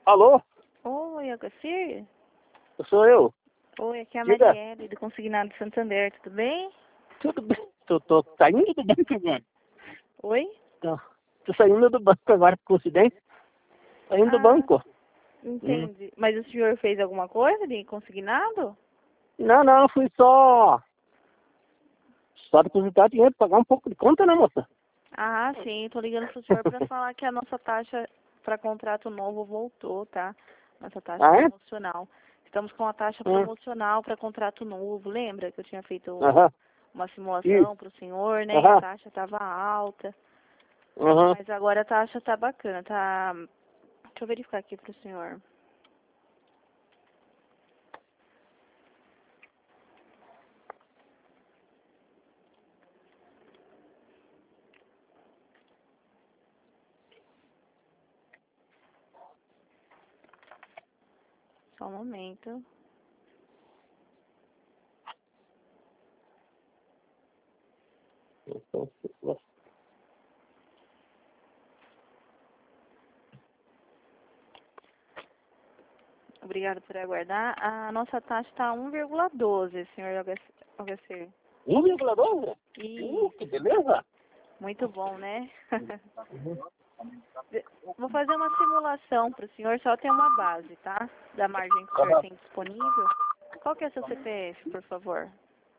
Alô? Oi, Agacir? Sou eu. Oi, aqui é a Diga. Marielle, do Consignado de Santander, tudo bem? Tudo bem? Tô saindo do banco agora. Oi? Tô saindo do banco agora, por coincidência. Saindo do Ah, banco. entendi. Mas o senhor fez alguma coisa de consignado? Não, fui só depositar dinheiro, pagar um pouco de conta, né, moça? Ah, sim, tô ligando pro senhor para falar que a nossa taxa para contrato novo voltou, tá? Nossa taxa Ah, é? promocional. Estamos com a taxa Hum. promocional para contrato novo. Lembra que eu tinha feito Aham. uma simulação Isso. para o senhor, né? E a Aham. taxa estava alta. Aham. Mas agora a taxa tá bacana, tá? Deixa eu verificar aqui pro senhor. Só um momento. Obrigada por aguardar. A nossa taxa está 1,12, senhor Algacir. 1,12? Isso, Que beleza. muito bom, né? Vou fazer uma simulação para o senhor, só tem uma base, tá? Da margem que o senhor Aham. tem disponível. Qual que é seu CPF, por favor?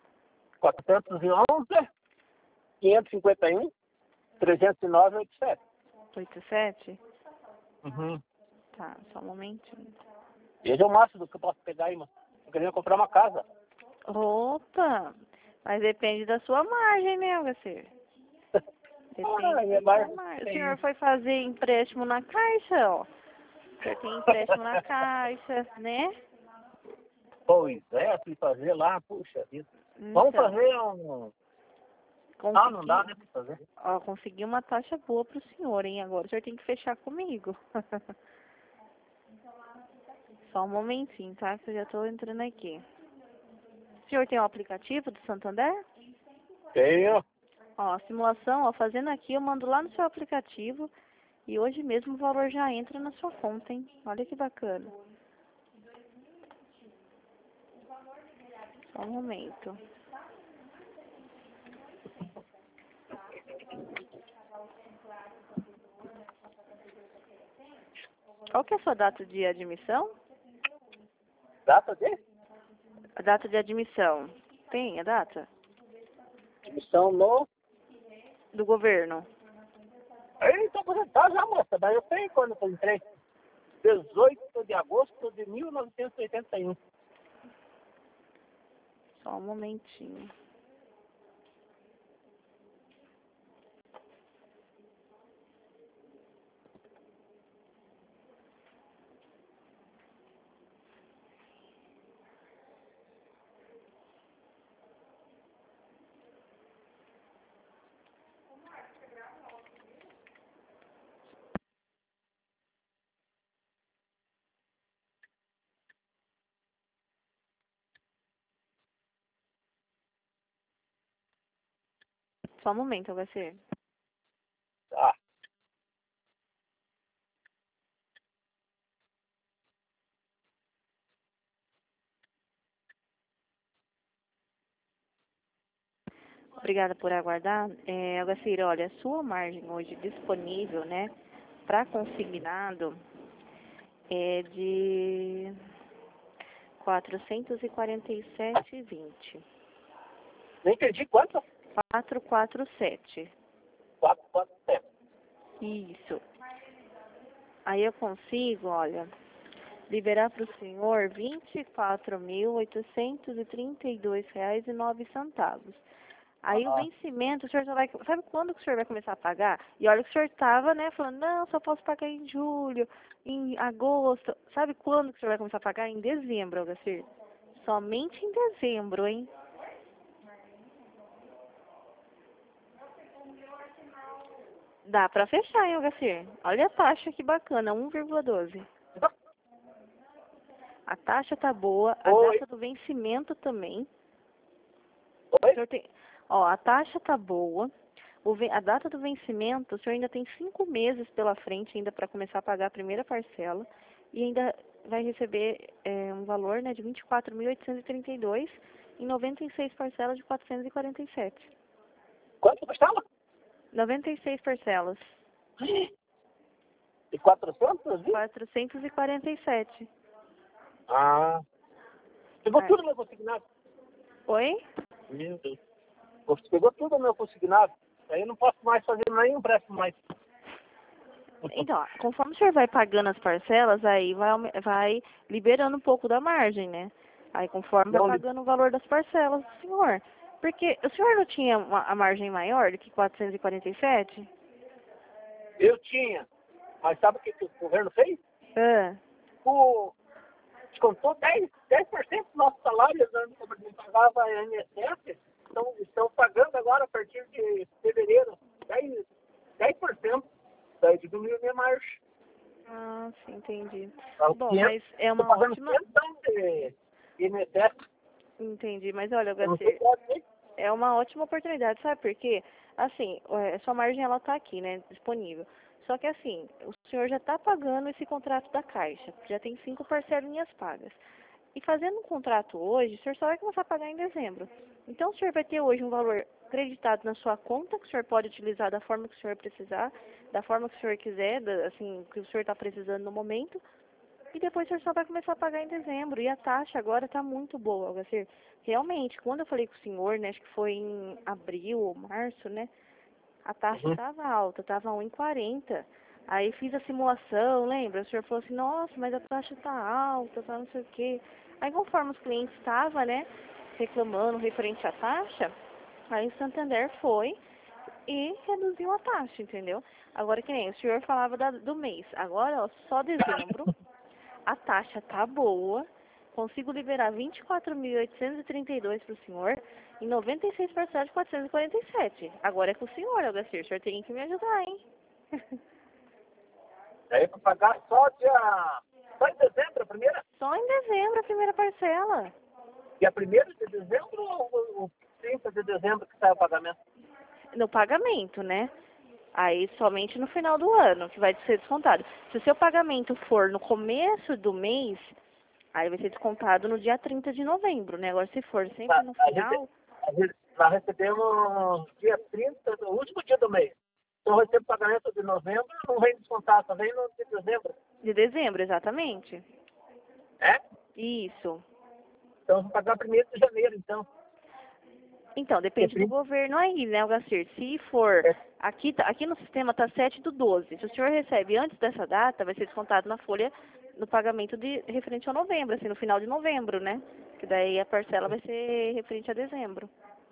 411, 551, 309, 87. 87? Uhum. Tá, só um momentinho. Esse é o máximo que eu posso pegar aí, mano. Eu queria comprar uma casa. Opa! Mas depende da sua margem, né, Algacir? Depende Minha da sua margem margem. O tem. senhor foi fazer empréstimo na Caixa, ó. O senhor tem empréstimo na Caixa, né? Pois é, fui fazer lá, puxa vida. Vamos Então, fazer um. Ah, não dá, consegui, né, pra fazer. ó, consegui uma taxa boa pro senhor, hein? Agora o senhor tem que fechar comigo. Só um momentinho, tá? Que eu já tô entrando aqui. O senhor tem o aplicativo do Santander? Tenho. Ó, a simulação, ó, fazendo aqui, eu mando lá no seu aplicativo e hoje mesmo o valor já entra na sua conta, hein? Olha que bacana. Só um momento. Qual que é a sua data de admissão? Data de A data de admissão. Tem a data? emissão no. Do governo. Ei, tô aposentado já, moça. Daí eu tenho quando eu entrei. 18 de agosto de 1981. Só um momentinho. Só um momento, vai ser. Tá. Obrigada por aguardar. Agacir, olha, a sua margem hoje disponível, né, para consignado é de 447,20. Nem entendi quanto? 447. 447. Isso. Aí eu consigo, olha, liberar para o senhor R$ 24.832,09. Aí o Aham. vencimento, o senhor só vai. Sabe quando que o senhor vai começar a pagar? E olha que o senhor estava, né, falando, não, só posso pagar em julho, em agosto. Sabe quando que o senhor vai começar a pagar? Em dezembro, Algacir. Somente em dezembro, hein? Dá pra fechar, hein, Algacir? Olha a taxa que bacana, 1,12. A taxa tá boa, a Oi. data do vencimento também. O Oi? senhor tem, ó, a taxa tá boa. A data do vencimento, o senhor ainda tem 5 meses pela frente ainda para começar a pagar a primeira parcela. e ainda vai receber um valor, né, de 24.832 em 96 parcelas de 447. Quanto custava? 96 parcelas. De 400, viu? 447. Ah. Pegou Ah, tudo meu consignado. oi? Meu Deus. Você pegou tudo meu consignado. Aí eu não posso mais fazer nenhum empréstimo mais. Então, conforme o senhor vai pagando as parcelas, aí vai liberando um pouco da margem, né? Aí conforme vai Não, pagando o valor das parcelas do senhor. Porque o senhor não tinha a margem maior do que 447? eu tinha. Mas sabe o que o governo fez? Ah, Descontou 10% do nosso salário, né? Como a gente pagava a INSS, estão pagando agora a partir de fevereiro 10%. Daí diminuiu a minha margem. sim, entendi. Então, Bom, 500, mas é estou uma pagando ótima... 500 de INSS. Entendi, mas olha, Eu não sei HC, qual é. é uma ótima oportunidade, sabe por quê? Assim, sua margem ela tá aqui, né, disponível. Só que assim, o senhor já está pagando esse contrato da Caixa, já tem 5 parcelinhas pagas. E fazendo um contrato hoje, o senhor só vai começar a pagar em dezembro. Então, o senhor vai ter hoje um valor creditado na sua conta, que o senhor pode utilizar da forma que o senhor precisar, da forma que o senhor quiser, assim, que o senhor está precisando no momento. E depois o senhor só vai começar a pagar em dezembro. E a taxa agora está muito boa, Algacir. Realmente, quando eu falei com o senhor, né, acho que foi em abril ou março, né, a taxa Uhum. estava alta, estava 1,40. Aí fiz a simulação, lembra? O senhor falou assim, nossa, mas a taxa está alta, tá não sei o quê. Aí conforme os clientes estavam, né, reclamando referente à taxa, aí o Santander foi e reduziu a taxa, entendeu? Agora que nem o senhor falava do mês. Agora, ó, só dezembro, a taxa tá boa. Consigo liberar 24.832 para o senhor e 96 parcelas de 447. Agora é com o senhor, Algacir. O senhor tem que me ajudar, hein? Daí para pagar só em dezembro, a primeira. Só em dezembro a primeira parcela. Dia 1º de dezembro ou o 30 de dezembro que sai o pagamento? No pagamento, né? Aí somente no final do ano que vai ser descontado. Se o seu pagamento for no começo do mês, aí vai ser descontado no dia 30 de novembro, né? Agora se for sempre no final, Nós recebemos dia 30, o último dia do mês. Então eu recebo pagamento de novembro, não vem descontar, só vem no de dezembro. de dezembro, exatamente. É? Isso. Então eu vou pagar 1º de janeiro, então. Então, Dia depende do 30, governo aí, né, Algacir? Se for, é, aqui no sistema tá 7/12. Se o senhor recebe antes dessa data, vai ser descontado na folha no pagamento de referente a novembro, assim, no final de novembro, né? Que daí a parcela vai ser referente a dezembro.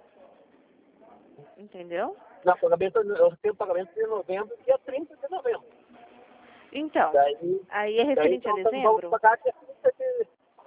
Entendeu? não, pagamento, eu recebo pagamento de novembro, dia 30 de novembro. Então, Daí, aí é daí referente a então vamos dezembro? pagar dia 30 de...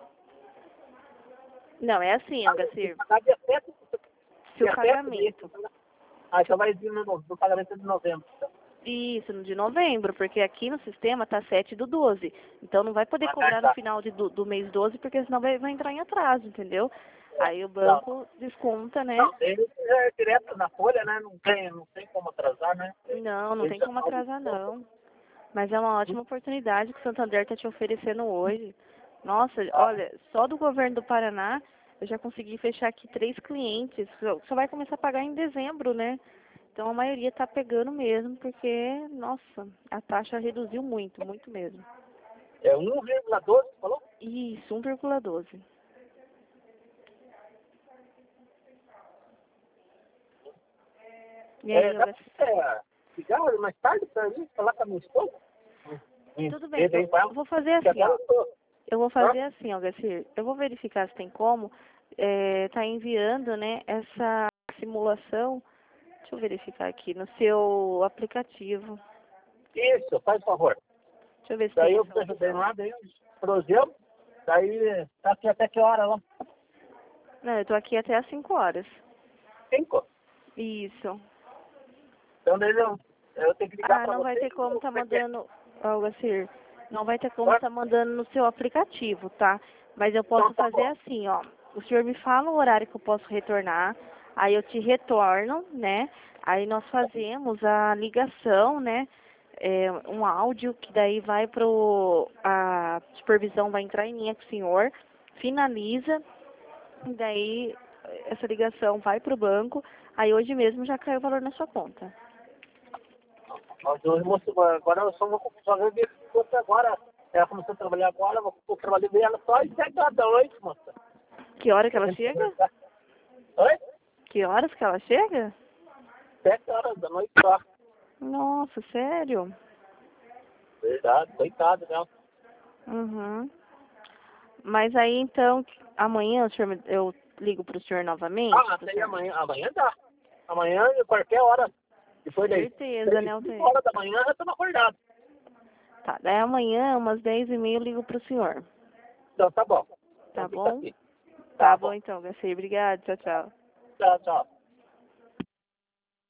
Não, é assim, Tem que Algacir. pagar dia 7, Se o dia 7 mês. pagamento Então vai vir no pagamento de novembro. Então. Isso, no de novembro, porque aqui no sistema tá 7/12. Então não vai poder cobrar no Tá. final do mês 12, porque senão vai entrar em atraso, entendeu? Aí o Não, banco desconta, né? não, ele é direto na folha, né? Não tem como atrasar, né? Não Ele tem já como faz o atrasar desconto. não. Mas é uma ótima oportunidade que o Santander está te oferecendo hoje. Nossa, olha, só do governo do Paraná eu já consegui fechar aqui 3 clientes. Só vai começar a pagar em dezembro, né? Então a maioria tá pegando mesmo, porque, nossa, a taxa reduziu muito, muito mesmo. É 1,12, falou? Isso, 1,12. E aí, Dá pra ligar mais tarde para mim, falar com a minha esposa? tudo bem, eu Com ela? vou fazer Porque assim, agora ó. eu tô... Eu vou Hã? fazer assim, ó, Garcia. Eu vou verificar se tem como tá enviando, né, essa simulação. Deixa eu verificar aqui no seu aplicativo. Isso, faz favor. Deixa eu ver se Daí tem eu essa ajudei opção. lá, daí eu proseu, daí tá aqui até que hora lá? Não, eu tô aqui até às 5 horas. 5. Isso. Então daí eu tenho que ligar Ah, para não vai você. ter como tá Como é que é? mandando, ó, Garcia. Não vai ter como Hã? tá mandando no seu aplicativo, tá? Mas eu Então posso tá fazer bom. assim, ó. O senhor me fala o horário que eu posso retornar, aí eu te retorno, né? Aí nós fazemos a ligação, né? um áudio que daí vai a supervisão vai entrar em linha com o senhor, finaliza, e daí essa ligação vai pro banco, aí hoje mesmo já caiu o valor na sua conta. Agora eu só vou ver se agora. Ela começou a trabalhar agora, eu trabalhei bem ela só às 7 horas da noite, moça. Que hora que ela chega? Oi? Que horas que ela chega? 7 horas da noite só. Nossa, sério? Verdade, coitado, né? Uhum. Mas aí então, amanhã eu ligo pro senhor novamente? Até amanhã dá. Amanhã, qualquer hora. Depois daí. Certeza, né, Altair? 5 horas da manhã já estamos acordados. Tá, daí amanhã, umas 10h30, eu ligo pro senhor. Então tá bom. Tá Então, fica bom? assim. Tá bom então, Garcia. Obrigada. Tchau, tchau. Tchau, tchau.